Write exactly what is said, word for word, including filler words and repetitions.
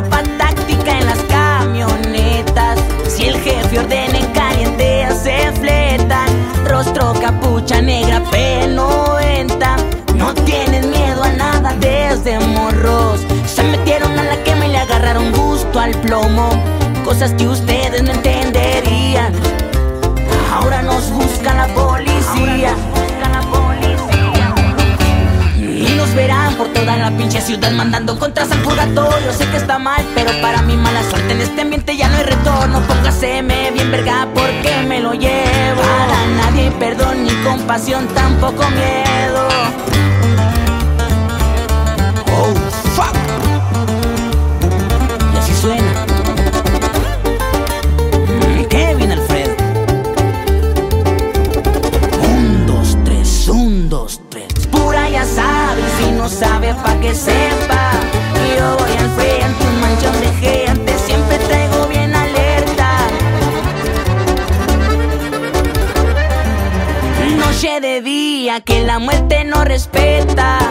tropa táctica en las camionetas. Si el jefe ordena en caliente se fletan. Rostro capucha negra P noventa. No tienen miedo a nada desde morros. Se metieron a la quema y le agarraron gusto al plomo. Cosas que ustedes no entenderían. Ahora nos busca la policía. Y nos verán por toda la pinche ciudad mandando contras al purgatorio. Sé que está mal, pero para mi mala suerte en este ambiente ya no hay retorno. Póngaseme bien verga porque me lo llevo. Para nadie hay perdón ni compasión, tampoco miedo. Oh, fuck. Y así suena Kevin Alfredo. Un, dos, tres, un, dos, tres. Pura ya sabe, si no sabe pa' que sepa. Yo voy al frente, un manchón de gente, siempre traigo bien alerta. Noche de día que la muerte no respeta.